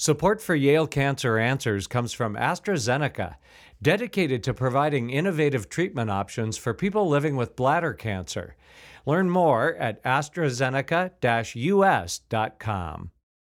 Support for Yale Cancer Answers comes from AstraZeneca, dedicated to providing innovative treatment options for people living with bladder cancer. Learn more at AstraZeneca-US.com.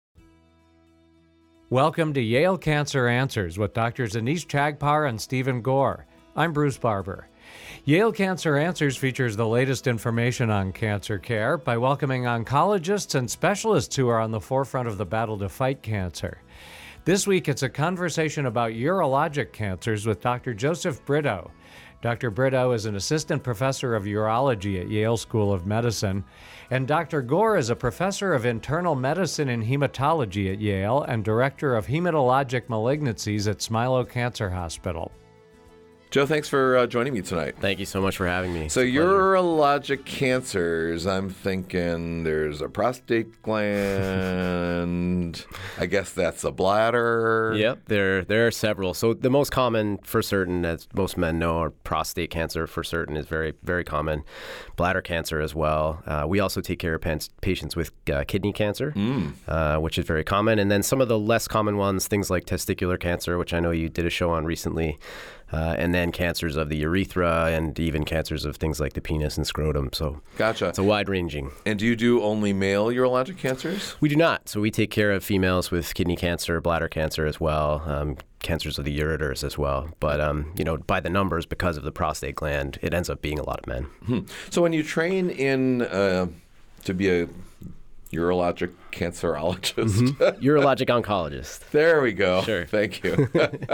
Welcome to Yale Cancer Answers with Drs. Anish Chagpar and Stephen Gore. I'm Bruce Barber. Yale Cancer Answers features the latest information on cancer care by welcoming oncologists and specialists who are on the forefront of the battle to fight cancer. This week, it's a conversation about urologic cancers with Dr. Joseph Brito. Dr. Brito is an assistant professor of urology at Yale School of Medicine, and Dr. Gore is a professor of internal medicine and hematology at Yale and director of hematologic malignancies at Smilow Cancer Hospital. Joe, thanks for joining me tonight. Thank you so much for having me. So urologic cancers, I'm thinking there's a prostate gland. I guess that's a bladder. Yep, there are several. So the most common for certain, as most men know, are prostate cancer for certain is very, very common. Bladder cancer as well. We also take care of patients with kidney cancer, which is very common. And then some of the less common ones, things like testicular cancer, which I know you did a show on recently. And then cancers of the urethra and even cancers of things like the penis and scrotum. So Gotcha. It's a wide-ranging. And do you do only male urologic cancers? We do not. So we take care of females with kidney cancer, bladder cancer as well, cancers of the ureters as well. But, by the numbers, because of the prostate gland, it ends up being a lot of men. So when you train in to be a urologic cancerologist. Urologic oncologist. There we go. Sure. Thank you.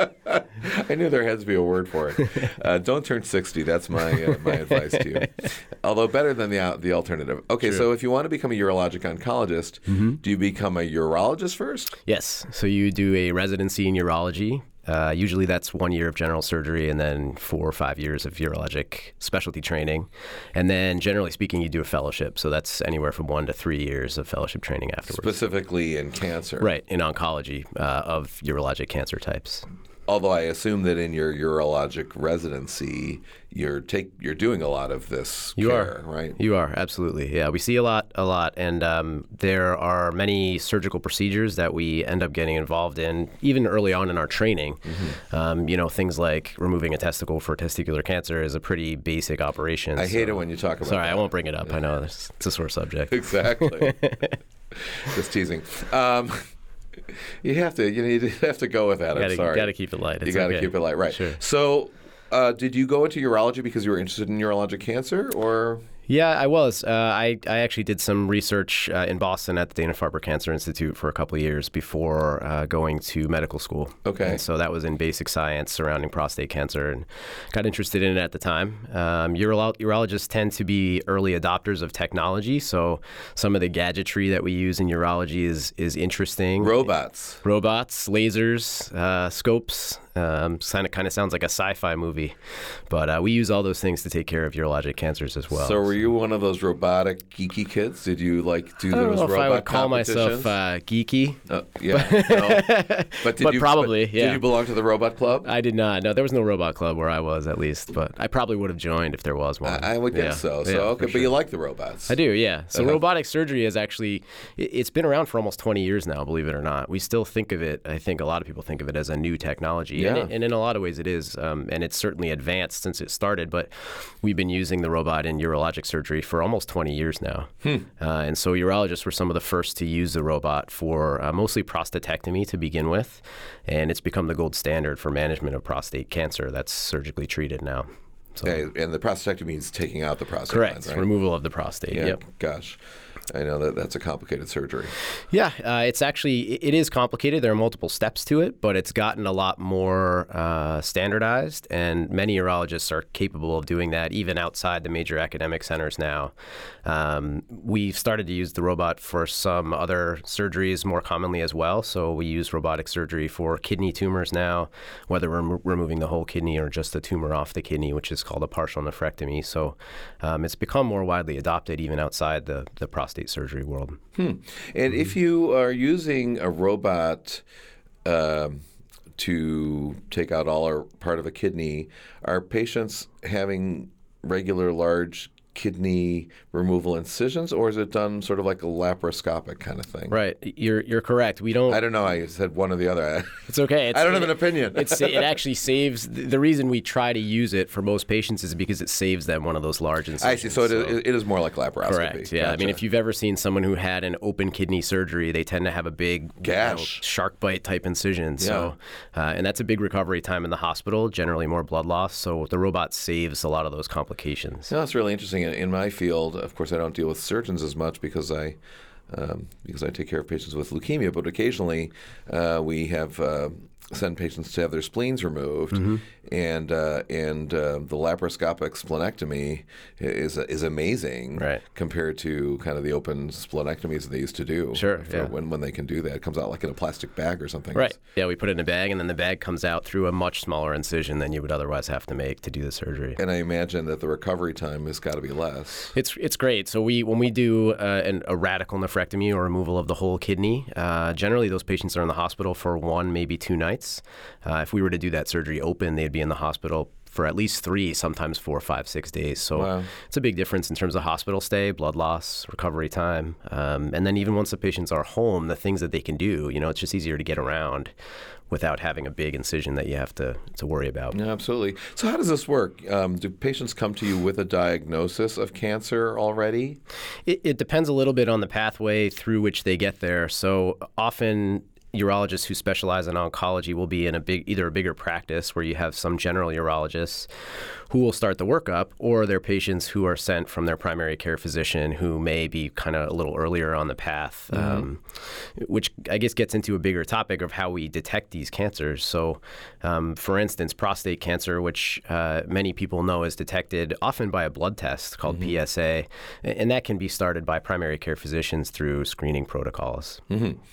I knew there had to be a word for it. Don't turn 60. That's my advice to you. Although better than the alternative. Okay, True. So if you want to become a urologic oncologist, do you become a urologist first? Yes. So you do a residency in urology. Usually that's 1 year of general surgery and then 4 or 5 years of urologic specialty training. And then generally speaking, you do a fellowship. So that's anywhere from 1 to 3 years of fellowship training afterwards. Specifically in cancer. Right, in oncology of urologic cancer types. Although I assume that in your urologic residency, you're doing a lot of this care, right? You are, absolutely. Yeah, we see a lot. And there are many surgical procedures that we end up getting involved in, even early on in our training. Things like removing a testicle for testicular cancer is a pretty basic operation. I hate it when you talk about Sorry, that. I won't bring it up. I know it's a sore subject. Exactly. Just teasing. You have to go with that. I'm sorry. You got to keep it light. You got to keep it light, right? Sure. So, did you go into urology because you were interested in urologic cancer, or? Yeah, I was. I actually did some research in Boston at the Dana-Farber Cancer Institute for a couple of years before going to medical school. Okay. And so that was in basic science surrounding prostate cancer and got interested in it at the time. Urologists tend to be early adopters of technology, so some of the gadgetry that we use in urology is interesting. Robots, lasers, scopes. Kind of sounds like a sci-fi movie, but we use all those things to take care of urologic cancers as well. So were you one of those robotic geeky kids? Did you do those robot competitions? I don't know if I would call myself geeky. Yeah. But probably. Did you belong to the robot club? I did not. No, there was no robot club where I was, at least. But I probably would have joined if there was one. I would guess so. So okay, but you like the robots? I do. Yeah. So robotic surgery is actually it's been around for almost 20 years now. Believe it or not, we still think of it. I think a lot of people think of it as a new technology. Yeah. And in a lot of ways it is, and it's certainly advanced since it started, but we've been using the robot in urologic surgery for almost 20 years now. And so urologists were some of the first to use the robot for mostly prostatectomy to begin with, and it's become the gold standard for management of prostate cancer that's surgically treated now. So. Okay, and the prostatectomy means taking out the prostate Correct, gland, right? Removal of the prostate. Yeah, Yep. Gosh. I know that's a complicated surgery. Yeah, it is complicated. There are multiple steps to it, but it's gotten a lot more standardized, and many urologists are capable of doing that even outside the major academic centers now. We've started to use the robot for some other surgeries more commonly as well. So we use robotic surgery for kidney tumors now, whether we're removing the whole kidney or just a tumor off the kidney, which is called a partial nephrectomy. So it's become more widely adopted even outside the prostate surgery world. And if you are using a robot to take out all or part of a kidney, are patients having regular large kidney removal incisions, or is it done sort of like a laparoscopic kind of thing? Right. You're correct. We don't. I don't know. I said one or the other. It's okay. I don't have an opinion. It actually saves. The reason we try to use it for most patients is because it saves them one of those large incisions. I see. So it is more like laparoscopy. Correct. Yeah. Gotcha. I mean, if you've ever seen someone who had an open kidney surgery, they tend to have a big gash, shark bite type incision. So, and that's a big recovery time in the hospital. Generally, more blood loss. So the robot saves a lot of those complications. No, that's really interesting. In my field, of course, I don't deal with surgeons as much because I take care of patients with leukemia. But occasionally, we have send patients to have their spleens removed, and the laparoscopic splenectomy is amazing compared to kind of the open splenectomies that they used to do. Sure, when they can do that, it comes out like in a plastic bag or something. Right. Yeah, we put it in a bag, and then the bag comes out through a much smaller incision than you would otherwise have to make to do the surgery. And I imagine that the recovery time has got to be less. It's great. So when we do a radical nephrectomy or removal of the whole kidney, generally those patients are in the hospital for 1, maybe 2 nights. If we were to do that surgery open, they'd be in the hospital for at least 3, sometimes 4, 5, 6 days. So It's a big difference in terms of hospital stay, blood loss, recovery time. And then even once the patients are home, the things that they can do, it's just easier to get around without having a big incision that you have to worry about. Yeah, absolutely. So how does this work? Do patients come to you with a diagnosis of cancer already? It depends a little bit on the pathway through which they get there. So often urologists who specialize in oncology will be in either a bigger practice where you have some general urologists who will start the workup, or they're patients who are sent from their primary care physician who may be kind of a little earlier on the path, which I guess gets into a bigger topic of how we detect these cancers. So, for instance, prostate cancer, which many people know is detected often by a blood test called PSA, and that can be started by primary care physicians through screening protocols.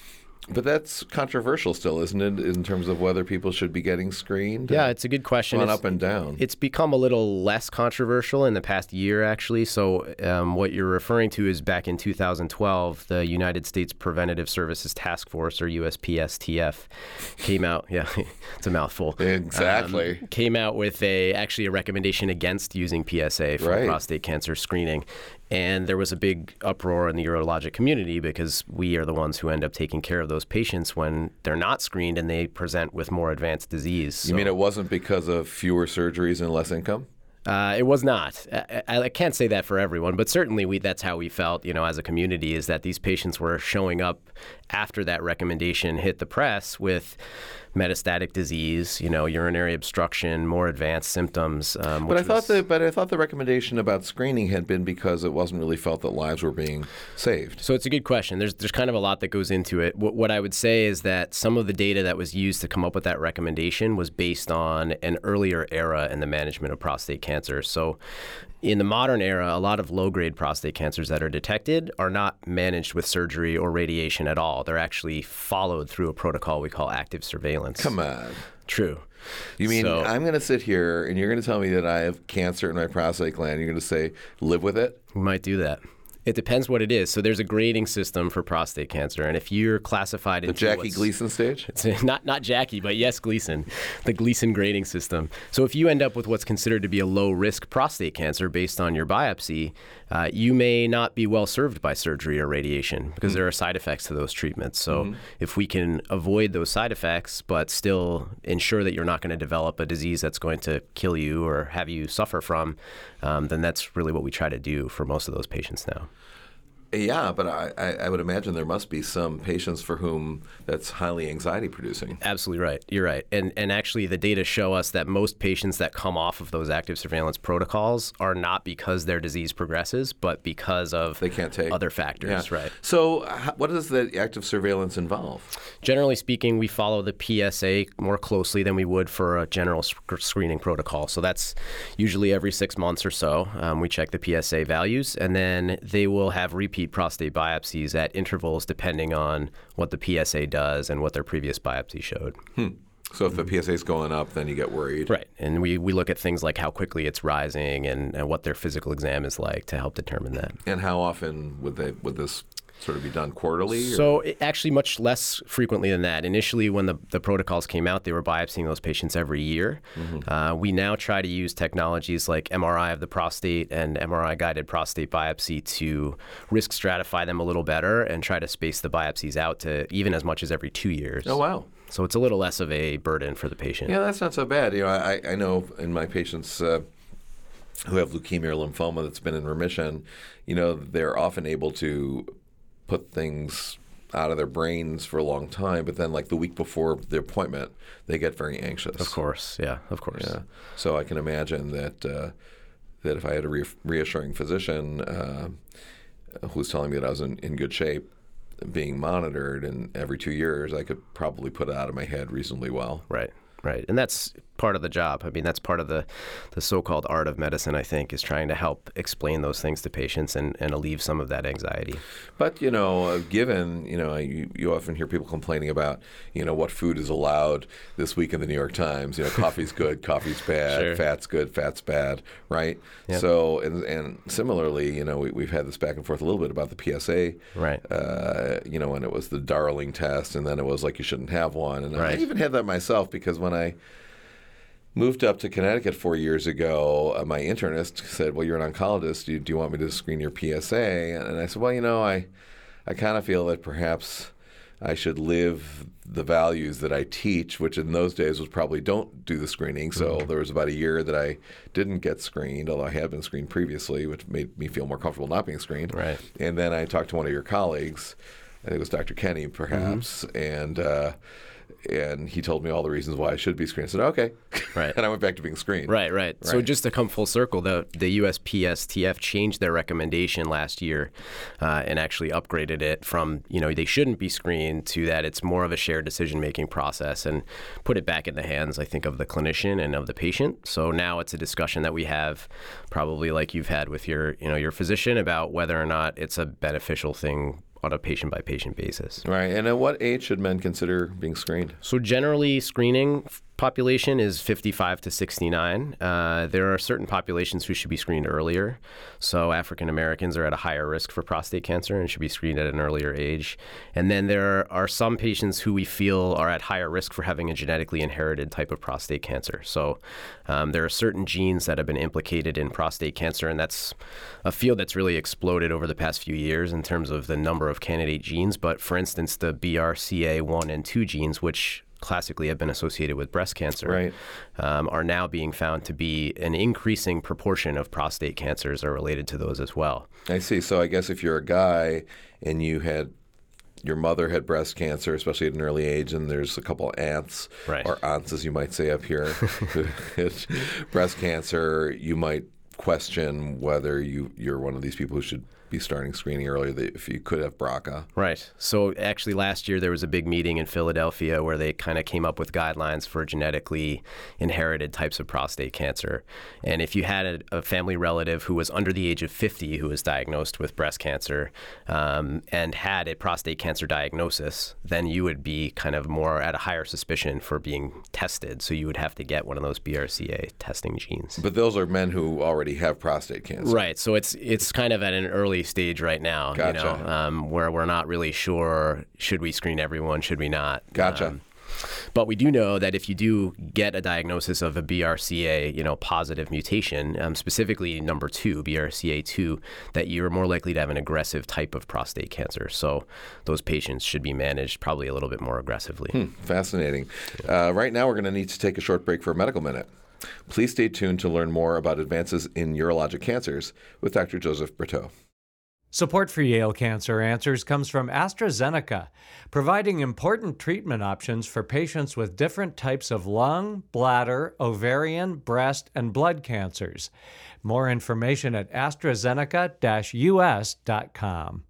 But that's controversial still, isn't it, in terms of whether people should be getting screened? Yeah, it's a good question. It's up and down. It's become a little less controversial in the past year, actually. So what you're referring to is back in 2012, the United States Preventative Services Task Force, or USPSTF, came out. Yeah, it's a mouthful. Exactly. Came out with actually a recommendation against using PSA for prostate cancer screening. And there was a big uproar in the urologic community because we are the ones who end up taking care of those patients when they're not screened and they present with more advanced disease. You mean it wasn't because of fewer surgeries and less income? It was not. I can't say that for everyone, but certainly that's how we felt, as a community, is that these patients were showing up after that recommendation hit the press with metastatic disease, urinary obstruction, more advanced symptoms. But I thought the recommendation about screening had been because it wasn't really felt that lives were being saved. So it's a good question. There's kind of a lot that goes into it. What I would say is that some of the data that was used to come up with that recommendation was based on an earlier era in the management of prostate cancer. So in the modern era, a lot of low-grade prostate cancers that are detected are not managed with surgery or radiation at all. They're actually followed through a protocol we call active surveillance. Come on. True. You mean I'm going to sit here and you're going to tell me that I have cancer in my prostate gland. You're going to say, live with it? We might do that. It depends what it is. So there's a grading system for prostate cancer, and if you're classified into the Jackie Gleason stage, it's not Jackie, but yes, Gleason, the Gleason grading system. So if you end up with what's considered to be a low risk prostate cancer based on your biopsy, you may not be well served by surgery or radiation because there are side effects to those treatments. So if we can avoid those side effects, but still ensure that you're not going to develop a disease that's going to kill you or have you suffer from, then that's really what we try to do for most of those patients now. Yeah, but I would imagine there must be some patients for whom that's highly anxiety producing. Absolutely right. You're right. And actually the data show us that most patients that come off of those active surveillance protocols are not because their disease progresses, but because of they can't take other factors. Yeah. Right. So what does the active surveillance involve? Generally speaking, we follow the PSA more closely than we would for a general screening protocol. So that's usually every 6 months or so. We check the PSA values, and then they will have repeat prostate biopsies at intervals depending on what the PSA does and what their previous biopsy showed. So if the PSA is going up, then you get worried. Right. And we look at things like how quickly it's rising and what their physical exam is like to help determine that. And how often would this sort of be done quarterly? So actually much less frequently than that. Initially, when the protocols came out, they were biopsying those patients every year. We now try to use technologies like MRI of the prostate and MRI-guided prostate biopsy to risk stratify them a little better and try to space the biopsies out to even as much as every 2 years. Oh, wow. So it's a little less of a burden for the patient. Yeah, that's not so bad. I know in my patients who have leukemia or lymphoma that's been in remission, they're often able to put things out of their brains for a long time, but then like the week before the appointment, they get very anxious. Of course, yeah, of course. Yeah. So I can imagine that that if I had a reassuring physician who's telling me that I was in good shape, being monitored, and every 2 years, I could probably put it out of my head reasonably well. Right. And that's part of the job. I mean, that's part of the so-called art of medicine, I think, is trying to help explain those things to patients and alleviate some of that anxiety. But, given, you often hear people complaining about, what food is allowed this week in the New York Times. Coffee's good, coffee's bad, Sure. Fat's good, fat's bad, right? Yep. So, and similarly, we've had this back and forth a little bit about the PSA. Right. When it was the Darling test, and then it was like you shouldn't have one. And Right. I even had that myself because when I moved up to Connecticut 4 years ago, my internist said, well, you're an oncologist. Do you want me to screen your PSA? And I said, well, I kind of feel that perhaps I should live the values that I teach, which in those days was probably don't do the screening. So there was about a year that I didn't get screened, although I had been screened previously, which made me feel more comfortable not being screened. Right. And then I talked to one of your colleagues, I think it was Dr. Kenny, perhaps, and he told me all the reasons why I should be screened. I said, okay. Right. And I went back to being screened. Right. So just to come full circle, the USPSTF changed their recommendation last year and actually upgraded it from, they shouldn't be screened to that it's more of a shared decision-making process and put it back in the hands, I think, of the clinician and of the patient. So now it's a discussion that we have probably like you've had with your physician about whether or not it's a beneficial thing on a patient-by-patient basis. Right. And at what age should men consider being screened? So generally, screening population is 55 to 69. There are certain populations who should be screened earlier. So African Americans are at a higher risk for prostate cancer and should be screened at an earlier age. And then there are some patients who we feel are at higher risk for having a genetically inherited type of prostate cancer. So there are certain genes that have been implicated in prostate cancer, and that's a field that's really exploded over the past few years in terms of the number of candidate genes. But for instance, the BRCA1 and 2 genes, which classically have been associated with breast cancer, Right. Are now being found to be an increasing proportion of prostate cancers are related to those as well. I see. So I guess if you're a guy and your mother had breast cancer, especially at an early age, and there's a couple aunts, Right. or aunts as you might say up here, who had breast cancer, you might question whether you're one of these people who should be starting screening earlier if you could have BRCA. Right. So actually last year there was a big meeting in Philadelphia where they kind of came up with guidelines for genetically inherited types of prostate cancer. And if you had a family relative who was under the age of 50 who was diagnosed with breast cancer and had a prostate cancer diagnosis, then you would be kind of more at a higher suspicion for being tested. So you would have to get one of those BRCA testing genes. But those are men who already have prostate cancer. Right. So it's kind of at an early stage right now, Gotcha. where we're not really sure, should we screen everyone, should we not? Gotcha. But we do know that if you do get a diagnosis of a BRCA, positive mutation, specifically number 2, BRCA2, that you're more likely to have an aggressive type of prostate cancer. So those patients should be managed probably a little bit more aggressively. Fascinating. Right now we're going to need to take a short break for a medical minute. Please stay tuned to learn more about advances in urologic cancers with Dr. Joseph Berteau. Support for Yale Cancer Answers comes from AstraZeneca, providing important treatment options for patients with different types of lung, bladder, ovarian, breast, and blood cancers. More information at AstraZeneca-US.com.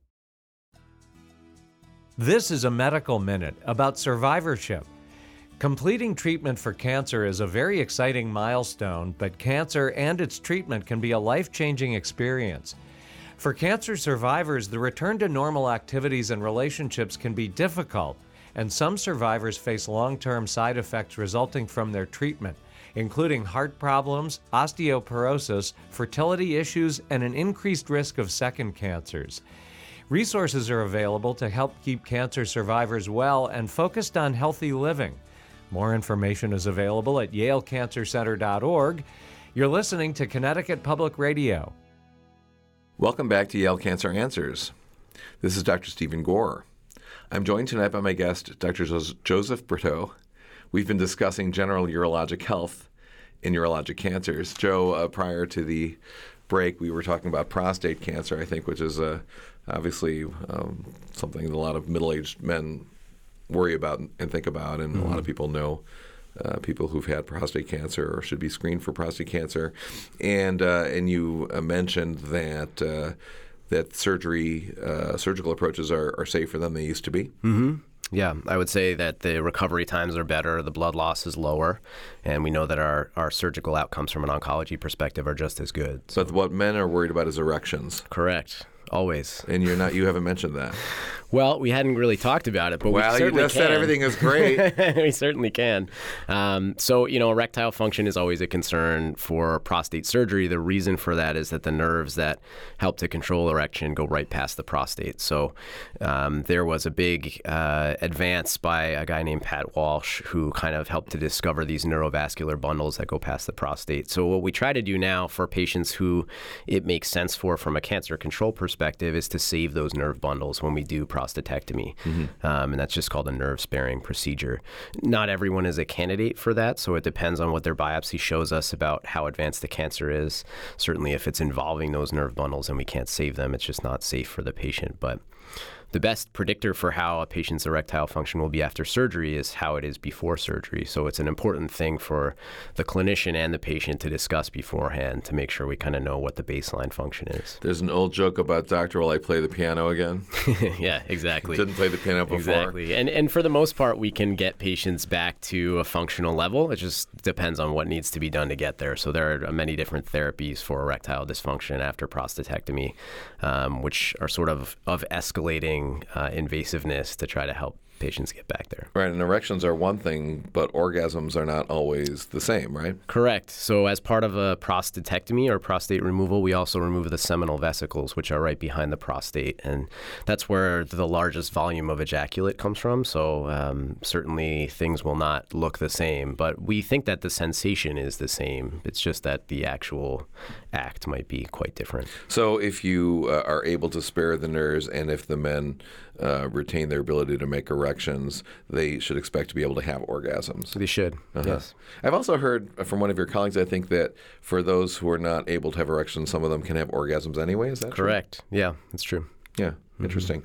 This is a medical minute about survivorship. Completing treatment for cancer is a very exciting milestone, but cancer and its treatment can be a life-changing experience. For cancer survivors, the return to normal activities and relationships can be difficult, and some survivors face long-term side effects resulting from their treatment, including heart problems, osteoporosis, fertility issues, and an increased risk of second cancers. Resources are available to help keep cancer survivors well and focused on healthy living. More information is available at yalecancercenter.org. You're listening to Connecticut Public Radio. Welcome back to Yale Cancer Answers. This is Dr. Stephen Gore. I'm joined tonight by my guest, Dr. Joseph Brito. We've been discussing general urologic health in urologic cancers. Joe, prior to the break, we were talking about prostate cancer, I think, which is obviously something that a lot of middle-aged men worry about and think about, and a lot of people know people who've had prostate cancer or should be screened for prostate cancer. And you mentioned that surgical approaches are safer than they used to be. Mm-hmm. Yeah, I would say that the recovery times are better, the blood loss is lower, and we know that our surgical outcomes from an oncology perspective are just as good. So. But what men are worried about is erections. Correct. Always. And you haven't mentioned that. Well, we hadn't really talked about it, but we certainly can. You just said everything is great. We certainly can. So, erectile function is always a concern for prostate surgery. The reason for that is that the nerves that help to control erection go right past the prostate. So there was a big advance by a guy named Pat Walsh who kind of helped to discover these neurovascular bundles that go past the prostate. So what we try to do now for patients who it makes sense for from a cancer control perspective is to save those nerve bundles when we do prostatectomy. And that's just called a nerve-sparing procedure. Not everyone is a candidate for that, so it depends on what their biopsy shows us about how advanced the cancer is. Certainly if it's involving those nerve bundles and we can't save them, it's just not safe for the patient. But the best predictor for how a patient's erectile function will be after surgery is how it is before surgery. So it's an important thing for the clinician and the patient to discuss beforehand to make sure we kind of know what the baseline function is. There's an old joke about, doctor, will I play the piano again? Yeah, exactly. Didn't play the piano before. Exactly. And for the most part, we can get patients back to a functional level. It just depends on what needs to be done to get there. So there are many different therapies for erectile dysfunction after prostatectomy, which are sort of escalating invasiveness to try to help patients get back there. Right, and erections are one thing, but orgasms are not always the same, right? Correct. So as part of a prostatectomy or prostate removal, we also remove the seminal vesicles, which are right behind the prostate, and that's where the largest volume of ejaculate comes from. So certainly things will not look the same, but we think that the sensation is the same. It's just that the actual act might be quite different. So if you are able to spare the nerves, and if the men retain their ability to make erections, they should expect to be able to have orgasms. They should, yes. I've also heard from one of your colleagues, I think, that for those who are not able to have erections, some of them can have orgasms anyway. Is that correct? True? Yeah, that's true. Yeah. Interesting.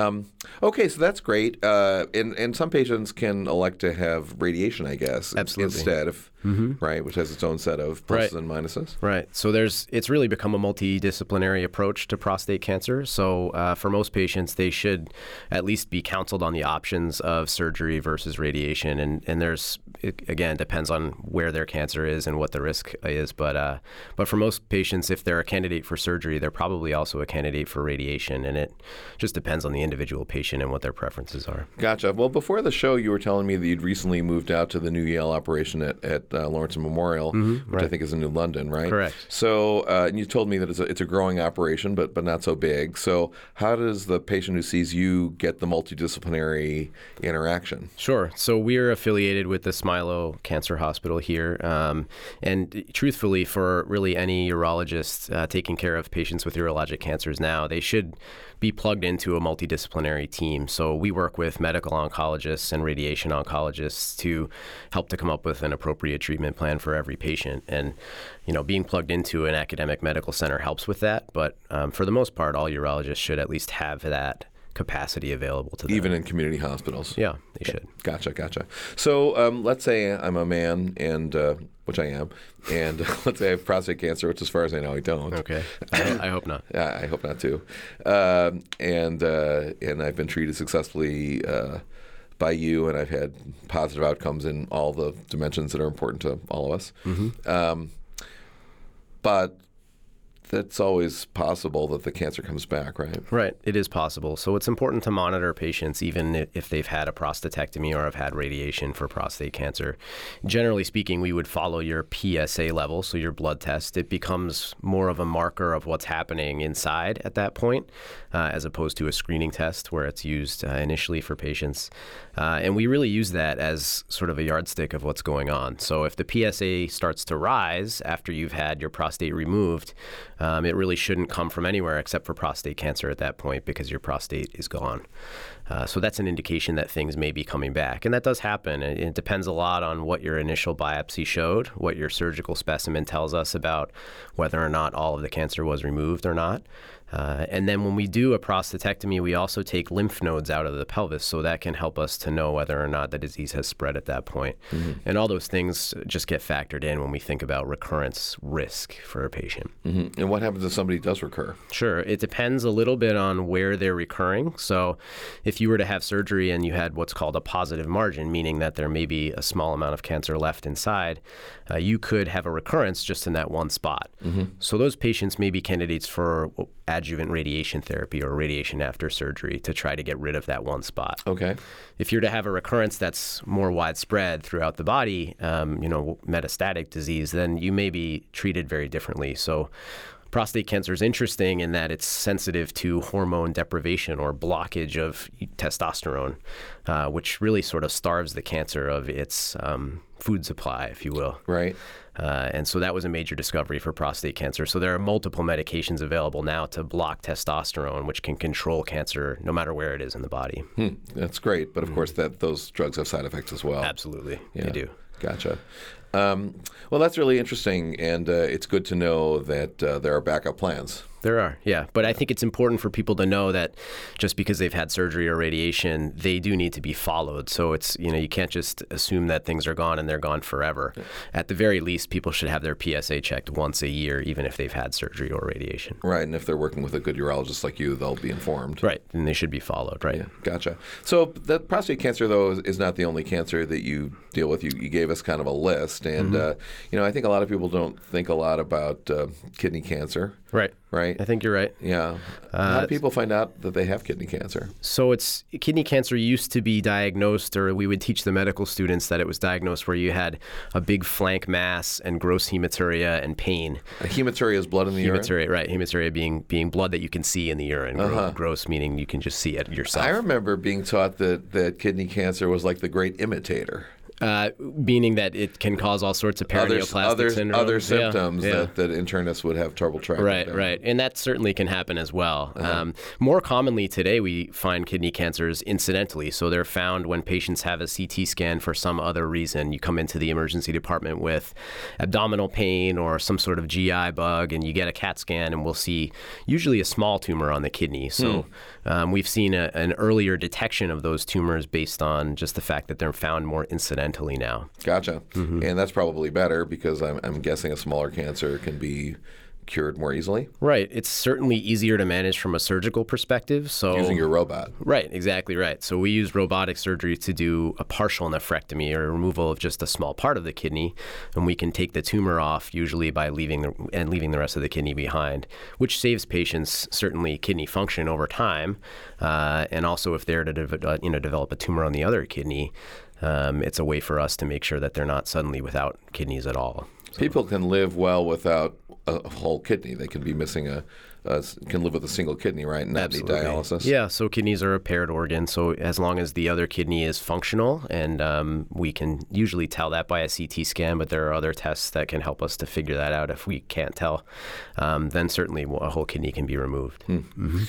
Okay, so that's great. And some patients can elect to have radiation, I guess, instead of right, which has its own set of pluses and minuses. Right. So it's really become a multidisciplinary approach to prostate cancer. So for most patients, they should at least be counseled on the options of surgery versus radiation. And it again depends on where their cancer is and what the risk is. But for most patients, if they're a candidate for surgery, they're probably also a candidate for radiation. And it just depends on the individual patient and what their preferences are. Gotcha. Well, before the show, you were telling me that you'd recently moved out to the new Yale operation at Lawrence Memorial, which I think is in New London, right? Correct. So, and you told me that it's a growing operation, but not so big. So how does the patient who sees you get the multidisciplinary interaction? Sure. So we're affiliated with the Smilow Cancer Hospital here. And truthfully, for really any urologist taking care of patients with urologic cancers now, they should be plugged into a multidisciplinary team. So we work with medical oncologists and radiation oncologists to help to come up with an appropriate treatment plan for every patient. And, being plugged into an academic medical center helps with that. But for the most part, all urologists should at least have that capacity available to them. Even in community hospitals? Yeah, they should. Gotcha. So let's say I'm a man, and which I am, and let's say I have prostate cancer, which as far as I know I don't. Okay. I hope not. Yeah, I hope not too. And I've been treated successfully by you, and I've had positive outcomes in all the dimensions that are important to all of us. But that's always possible that the cancer comes back, right? Right. It is possible. So it's important to monitor patients even if they've had a prostatectomy or have had radiation for prostate cancer. Generally speaking, we would follow your PSA level, so your blood test. It becomes more of a marker of what's happening inside at that point, as opposed to a screening test where it's used initially for patients. And we really use that as sort of a yardstick of what's going on. So if the PSA starts to rise after you've had your prostate removed, it really shouldn't come from anywhere except for prostate cancer at that point because your prostate is gone. So that's an indication that things may be coming back. And that does happen. It depends a lot on what your initial biopsy showed, what your surgical specimen tells us about whether or not all of the cancer was removed or not. And then when we do a prostatectomy, we also take lymph nodes out of the pelvis, so that can help us to know whether or not the disease has spread at that point. Mm-hmm. And all those things just get factored in when we think about recurrence risk for a patient. Mm-hmm. And what happens if somebody does recur? Sure. It depends a little bit on where they're recurring. So if you were to have surgery and you had what's called a positive margin, meaning that there may be a small amount of cancer left inside, you could have a recurrence just in that one spot. Mm-hmm. So those patients may be candidates for adjuvant radiation therapy or radiation after surgery to try to get rid of that one spot. Okay. If you're to have a recurrence that's more widespread throughout the body, metastatic disease, then you may be treated very differently. So prostate cancer is interesting in that it's sensitive to hormone deprivation or blockage of testosterone, which really sort of starves the cancer of its food supply, if you will. Right. And so that was a major discovery for prostate cancer. So there are multiple medications available now to block testosterone, which can control cancer no matter where it is in the body. That's great. But of course, those drugs have side effects as well. Absolutely. They do. Gotcha. Well, that's really interesting, and it's good to know that there are backup plans. There are, yeah. But I think it's important for people to know that just because they've had surgery or radiation, they do need to be followed. So it's, you can't just assume that things are gone and they're gone forever. Yeah. At the very least, people should have their PSA checked once a year, even if they've had surgery or radiation. Right, and if they're working with a good urologist like you, they'll be informed. Right, and they should be followed, right? Yeah, gotcha. So that prostate cancer, though, is not the only cancer that you deal with. You gave us kind of a list, and I think a lot of people don't think a lot about kidney cancer. Right. Right. I think you're right. Yeah. How do people find out that they have kidney cancer? So kidney cancer used to be diagnosed, or we would teach the medical students that it was diagnosed where you had a big flank mass and gross hematuria and pain. Hematuria is blood in the urine? Hematuria, right. Hematuria being blood that you can see in the urine. Gross meaning you can just see it yourself. I remember being taught that kidney cancer was like the great imitator. Meaning that it can cause all sorts of paraneoplastic syndrome. Other symptoms that internists would have trouble tracking. Right. And that certainly can happen as well. More commonly today, we find kidney cancers incidentally. So they're found when patients have a CT scan for some other reason. You come into the emergency department with abdominal pain or some sort of GI bug, and you get a CAT scan, and we'll see usually a small tumor on the kidney. So we've seen an earlier detection of those tumors based on just the fact that they're found more incidentally now. Gotcha. Mm-hmm. And that's probably better because I'm guessing a smaller cancer can be cured more easily. Right. It's certainly easier to manage from a surgical perspective. So using your robot. Right. Exactly right. So we use robotic surgery to do a partial nephrectomy or removal of just a small part of the kidney, and we can take the tumor off usually by leaving the rest of the kidney behind, which saves patients certainly kidney function over time, and also if they're to develop a tumor on the other kidney. It's a way for us to make sure that they're not suddenly without kidneys at all. So. People can live well without a whole kidney. They can be missing can live with a single kidney, right? And not need dialysis. Yeah, so kidneys are a paired organ. So as long as the other kidney is functional, and we can usually tell that by a CT scan, but there are other tests that can help us to figure that out. If we can't tell, then certainly a whole kidney can be removed. Mm-hmm.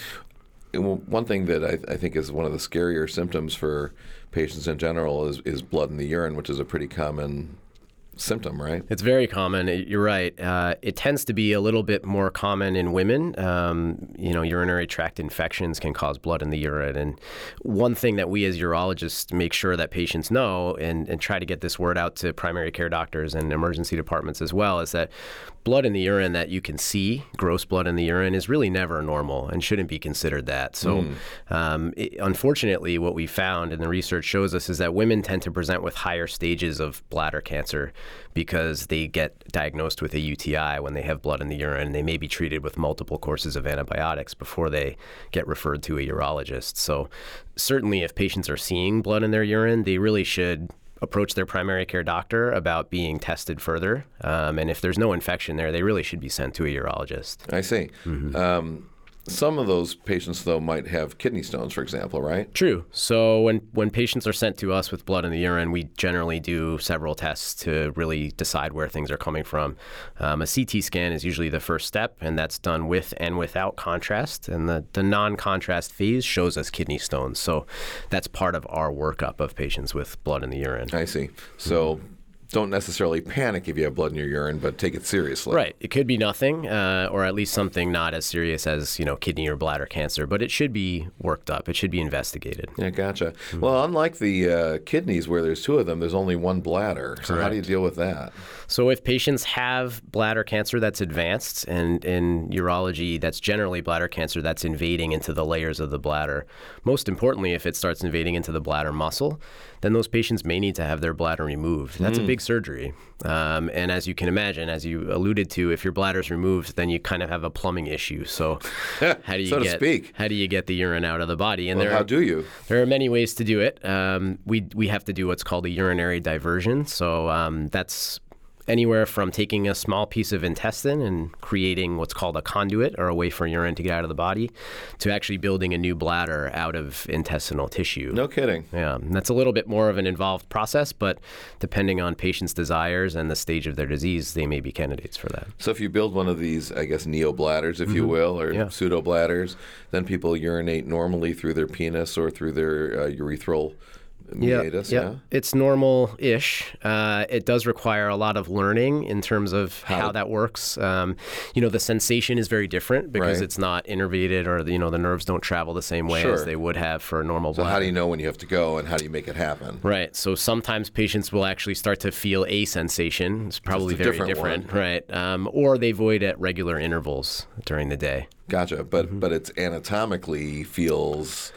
One thing that I think is one of the scarier symptoms for patients in general is blood in the urine, which is a pretty common symptom, right? It's very common. You're right. It tends to be a little bit more common in women. Urinary tract infections can cause blood in the urine. And one thing that we as urologists make sure that patients know and try to get this word out to primary care doctors and emergency departments as well is that blood in the urine that you can see, gross blood in the urine, is really never normal and shouldn't be considered that. So unfortunately, what we found and the research shows us is that women tend to present with higher stages of bladder cancer because they get diagnosed with a UTI when they have blood in the urine. They may be treated with multiple courses of antibiotics before they get referred to a urologist. So certainly if patients are seeing blood in their urine, they really should approach their primary care doctor about being tested further. And if there's no infection there, they really should be sent to a urologist. I see. Some of those patients, though, might have kidney stones, for example, right? True. So when patients are sent to us with blood in the urine, we generally do several tests to really decide where things are coming from. A CT scan is usually the first step, and that's done with and without contrast. And the non-contrast phase shows us kidney stones. So that's part of our workup of patients with blood in the urine. I see. So don't necessarily panic if you have blood in your urine, but take it seriously. Right. It could be nothing, or at least something not as serious as, kidney or bladder cancer, but it should be worked up. It should be investigated. Yeah, gotcha. Well, unlike the kidneys where there's two of them, there's only one bladder. So Correct. how do you deal with that? So if patients have bladder cancer that's advanced, and in urology, that's generally bladder cancer that's invading into the layers of the bladder, most importantly, if it starts invading into the bladder muscle, then those patients may need to have their bladder removed. That's a big surgery. And as you can imagine, as you alluded to, if your bladder's removed, then you kind of have a plumbing issue. So how do you get the urine out of the body? And how do you? There are many ways to do it. We have to do what's called a urinary diversion. So that's anywhere from taking a small piece of intestine and creating what's called a conduit, or a way for urine to get out of the body, to actually building a new bladder out of intestinal tissue. No kidding. Yeah, and that's a little bit more of an involved process, but depending on patients' desires and the stage of their disease, they may be candidates for that. So if you build one of these, I guess, neobladders, if you will, or pseudobladders, then people urinate normally through their penis or through their urethral meatus. Yeah, it's normal-ish. It does require a lot of learning in terms of how that works. The sensation is very different because it's not innervated, or the nerves don't travel the same way as they would have for a normal bladder. So how do you know when you have to go, and how do you make it happen? Right. So sometimes patients will actually start to feel a sensation. It's probably very different. Right. Or they void at regular intervals during the day. Gotcha. But it's anatomically feels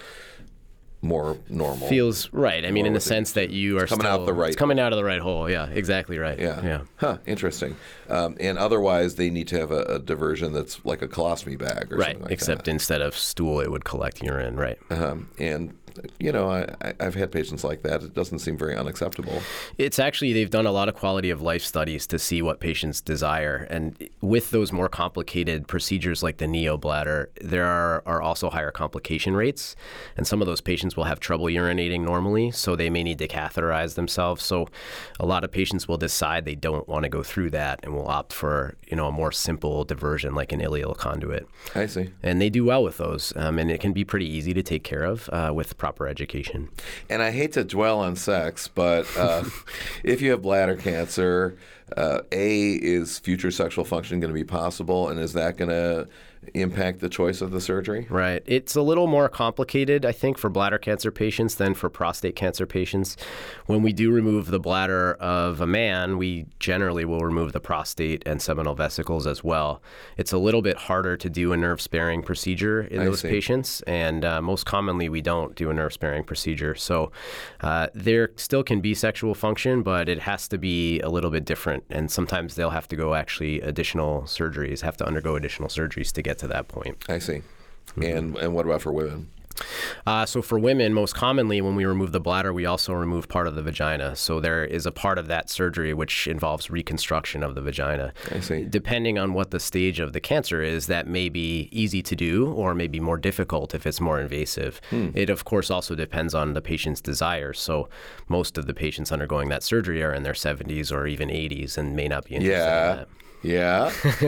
more normal. Feels right. I mean, in the sense that you are coming out the right. It's coming out of the right hole. Yeah, exactly right. Yeah. Huh. Interesting. And otherwise, they need to have a diversion that's like a colostomy bag or something like that. Right. Except instead of stool, it would collect urine. Right. And I've had patients like that. It doesn't seem very unacceptable. It's actually, they've done a lot of quality of life studies to see what patients desire. And with those more complicated procedures like the neobladder, there are also higher complication rates. And some of those patients will have trouble urinating normally, so they may need to catheterize themselves. So a lot of patients will decide they don't want to go through that and will opt for, a more simple diversion like an ileal conduit. I see. And they do well with those. And it can be pretty easy to take care of with proper education. And I hate to dwell on sex, but if you have bladder cancer, is future sexual function going to be possible, and is that going to impact the choice of the surgery? Right. It's a little more complicated, I think, for bladder cancer patients than for prostate cancer patients. When we do remove the bladder of a man, we generally will remove the prostate and seminal vesicles as well. It's a little bit harder to do a nerve-sparing procedure in those patients, and most commonly we don't do a nerve-sparing procedure. So there still can be sexual function, but it has to be a little bit different, and sometimes they'll have to go actually undergo additional surgeries to get to that point. I see. And what about for women? So for women, most commonly when we remove the bladder, we also remove part of the vagina. So there is a part of that surgery which involves reconstruction of the vagina. I see. Depending on what the stage of the cancer is, that may be easy to do or may be more difficult if it's more invasive. It, of course, also depends on the patient's desires. So most of the patients undergoing that surgery are in their 70s or even 80s and may not be interested in that. Yeah.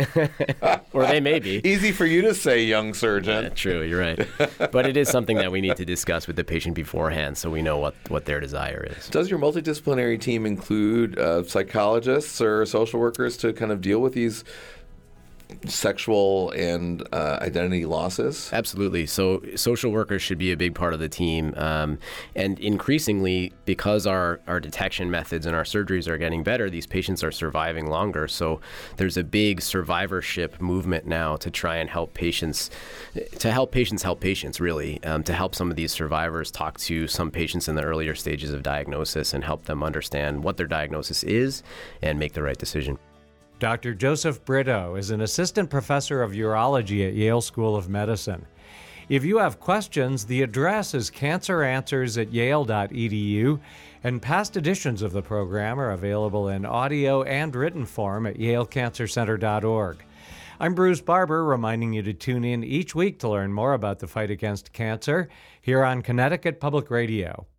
Or they may be. Easy for you to say, young surgeon. Yeah, true, you're right. But it is something that we need to discuss with the patient beforehand so we know what their desire is. Does your multidisciplinary team include psychologists or social workers to kind of deal with these sexual and identity losses? Absolutely. So social workers should be a big part of the team. And increasingly, because our detection methods and our surgeries are getting better, these patients are surviving longer. So there's a big survivorship movement now to try and help patients help patients, really, to help some of these survivors talk to some patients in the earlier stages of diagnosis and help them understand what their diagnosis is and make the right decision. Dr. Joseph Brito is an assistant professor of urology at Yale School of Medicine. If you have questions, the address is canceranswers@yale.edu, and past editions of the program are available in audio and written form at yalecancercenter.org. I'm Bruce Barber, reminding you to tune in each week to learn more about the fight against cancer here on Connecticut Public Radio.